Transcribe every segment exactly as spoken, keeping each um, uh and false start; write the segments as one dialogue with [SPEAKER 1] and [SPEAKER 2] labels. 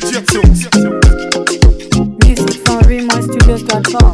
[SPEAKER 1] Music from Rema Studios dot com.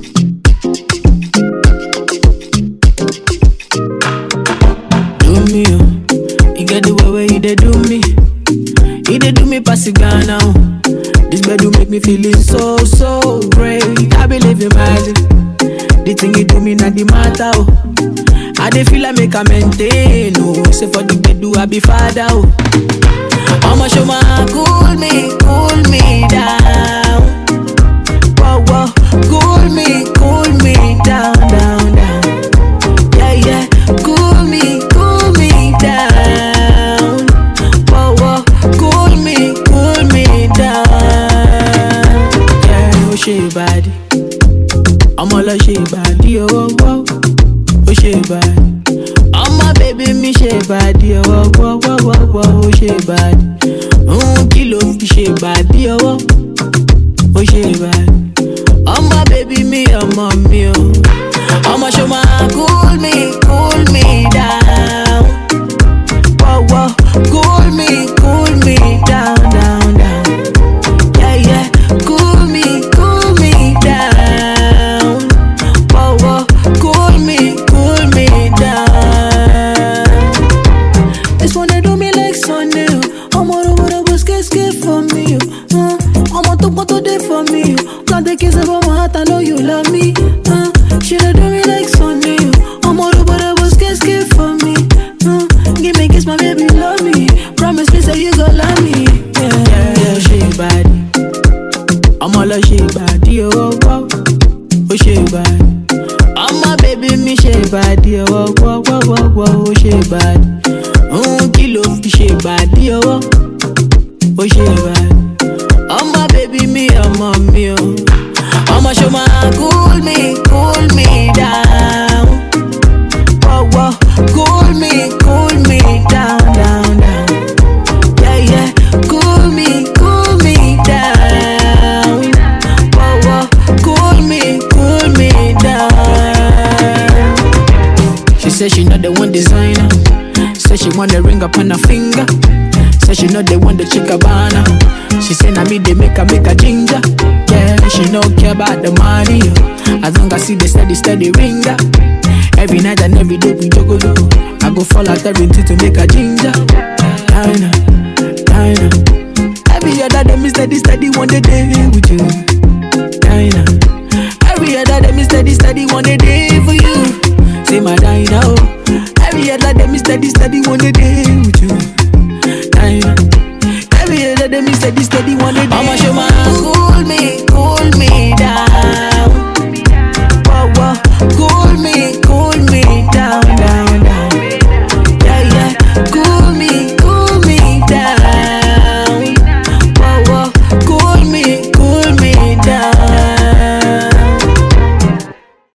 [SPEAKER 2] Do me, oh. You get the way where you dey do me. You dey do me pass it now. This bed do make me feeling so, so great. I believe in magic. The thing you do me not the matter, oh. I dey feel I make a maintain, oh. Say for the bed do I be father, oh. I'ma show my cool me, cool me down. Whoa, whoa, cool me, cool me down, down, down. Yeah, yeah, cool me, cool me down. Whoa, whoa, cool me, cool me down. Yeah, oh shit body, I'ma love shit body, oh, oh, oh shit body. I'ma baby me shit body, oh, oh, oh, oh, oh, oh shit body. Oh, kilo fi shit body, oh, oh shit body. I'ma baby me, I'ma me, oh. I'ma show my cool me, cool me down. Whoa, whoa, cool me, cool me down, down, down. Yeah, yeah, cool me, cool me down. Whoa, whoa, cool me, cool me down. This one they do me like Sunday. I'ma do whatever skate skate for me. Uh, I'ma talk what to do for me. Can't take kiss about my heart, I know you love me. Uh, she do me like Sunday. I'ma do whatever skate skate for me. Uh, give me kiss, my baby, love me. Promise me, say you gon' love me. Yeah, yeah, yeah, she body. I'ma love she body, oh, oh, oh, she body. I'ma baby me, she body, oh, oh, oh, oh, oh, oh, she body. Oh, kilo fi she body, oh, oh, she body. I'ma baby me, I'ma me, oh. I'ma show my cool me, cool me down. Whoa, whoa, cool me, cool me down, down, down. Yeah, yeah, cool me, cool me down. Whoa, whoa, cool me, cool me down. She said she not the one designer. Said she want the ring up on her finger. Said she not the one the chick Cabana. She say na me they make her make her ginger. Yeah, she no care about the money, oh. As long as see the steady steady ringer. Every night and every day we juggle. I go fall out everything to make her ginger. Dinah, Dinah. Every other day me steady steady one day with you. Dinah. Every other day me steady steady one day for you. Say my Dinah, oh. Every other day me steady steady one day with you. Dinah. Every other day me steady steady one day. I'ma show my cool me, cool me down.